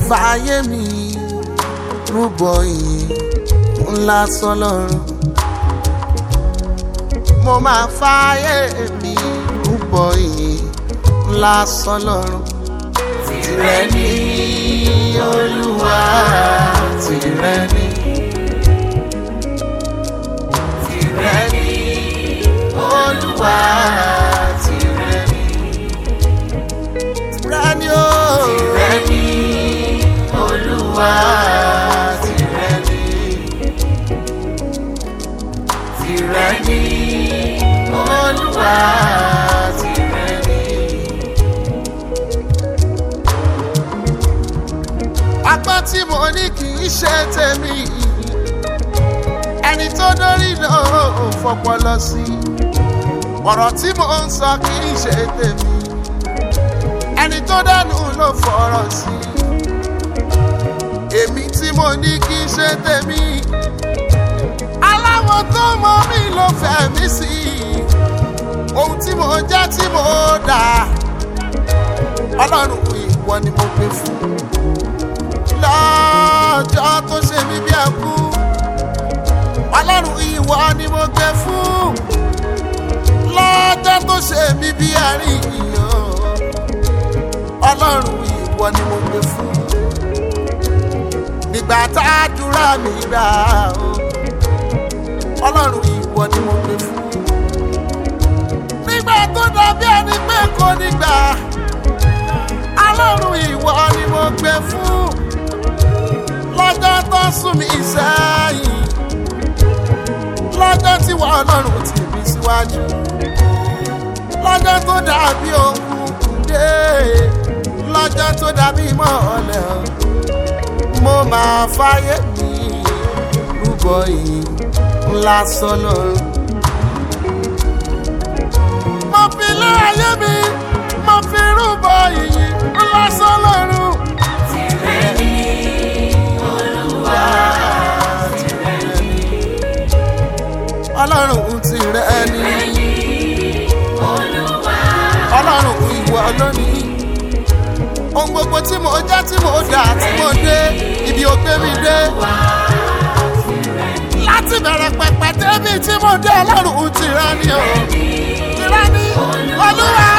fààyè mi rúbọ ìyìn ńlá sọ́lọ́run. Mo máa fààyè mi rúbọ ìyìn ńlá sọ́lọ́run. Tìrẹ ni Olúwa, tìrẹ ni. Tìrẹ ni Olúwa, tìrẹ ni. Tìrẹ ni o. Tìrẹ ni Olúwa, tìrẹ ni. Tìrẹ ni Olúwa, tìrẹ ni. Apá tí mo ní kì í ṣe tèmi, ẹni tó dórí ló fọpọlọ sí. Ọ̀rọ̀ tí mo ń sọ kì í ṣe tèmi, ẹni tó dánú ló fọ̀rọ̀ sí. Èmi tí mo ní kì í ṣe tèmi, aláwọ̀ tó mọ mí ló fẹ́ mi sí. Ohun tí mo jẹ́ tí mo dà, Ọlọ́run ìwọ ni mo pè fún. Lọ́jọ́ tó ṣe mí bí ẹkú, Ọlọ́run ìwọ ni mo gbé fún. Lọ́jọ́ tó ṣe mí bí àríyàn, Ọlọ́run ìwọ ni mo gbé fún. Nígbà tá a dúrà mí gbà o, Ọlọ́run ìwọ ni mo gbé fún. Nígbà tó dàbí ẹni pé kò nígbà, Ọlọ́run ìwọ ni mo gbé fún. Lọ́jọ́ tó sún mi sẹ́yìn, lọ́jọ́ tí wọ́n Ọlọ́run tì mí síwájú, lọ́jọ́ tó dàbí òkùnkùn dé, lọ́jọ́ tó dàbí mọ́lẹ̀, mo máa fààyè mi rúbọ ìyìn ńlá sọ́lọ́run. Mo fi lé ayé mi, mo fi rúbọ ìyìn ńlá sọ́lọ́run. Tìrẹ ni Olúwa, tìrẹ ni. Ọlọ́run tìrẹ ni. Tìrẹ ni Olúwa. Ọlọ́run ìwọ lónìí. Ohun gbogbo tí mo jẹ́ tí mo dà tí mo dé, ibi ò gbé mi dé. Láti bẹ̀rẹ̀ pẹ̀pẹ̀ débi tí mo dé, Ọlọ́run tìrẹ ni o. Tìrẹ ni Olúwa.